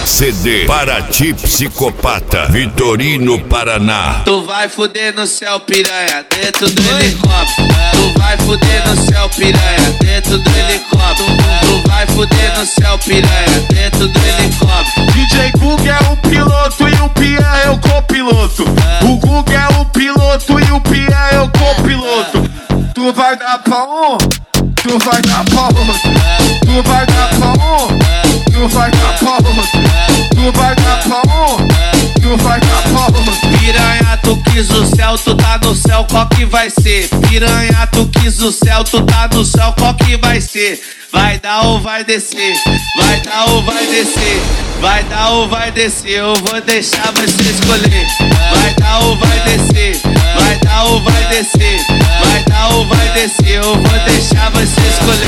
CD Paraty Psicopata, Vitorino, Paraná. Tu vai fuder no céu, piranha, dentro do helicóptero. Tu vai fuder no céu, piranha, dentro do helicóptero. Tu vai fuder no céu, piranha, dentro do helicóptero. DJ Gug é o piloto e o Pia é o copiloto. O Gug é o piloto e o Pia é o copiloto. Tu vai dar pra um, tu vai dar pra outro. Tu vai dar pra um, tu vai dar pra outro. Tu vai dar pra um, tu vai dar pra outro. Piranha, tu quis o céu, tu tá no céu, qual que vai ser? Piranha, tu quis o céu, tu tá no céu, qual que vai ser? Vai dar ou vai descer? Vai dar ou vai descer? Vai dar ou vai descer? Eu vou deixar você escolher. Vai dar ou vai descer? Vai dar ou vai descer? Vai dar ou vai descer? Eu vou deixar você escolher.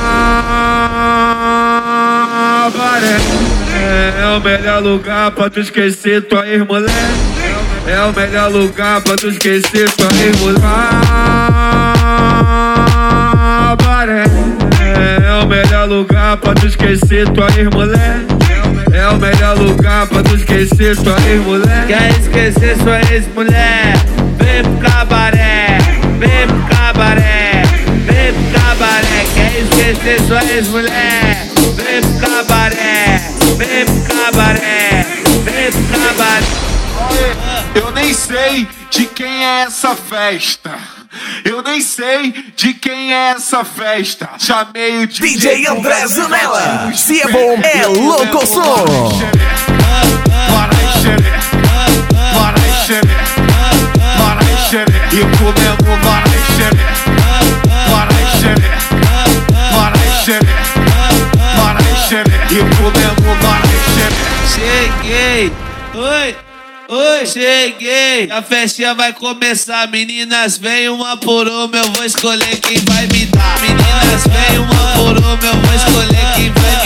É o melhor lugar pra tu esquecer tua ex-mulher. É o melhor lugar pra tu esquecer tua ex-mulher. É o melhor lugar pra tu esquecer tua ex-mulher. É o melhor lugar pra tu esquecer tua ex-mulher. Quer esquecer sua ex-mulher? Vem pro cabaré, vem pro cabaré, vem pro cabaré. Quer esquecer sua ex-mulher? Vem pro cabaré, vem pro cabaré, vem pro cabaré. Eu nem sei de quem é essa festa. Eu nem sei de quem é essa festa. Chamei o DJ André Zanella. Se é bom, é louco som. Bora enxerê, bora enxerê, bora enxerê. E comemos bora enxerê, bora enxerê, bora enxerê, bora enxerê. E comemos bora enxerê. Cheguei, oi. Oi, cheguei, a festinha vai começar. Meninas, vem uma por uma, eu vou escolher quem vai me dar. Meninas, vem uma por uma, eu vou escolher quem vai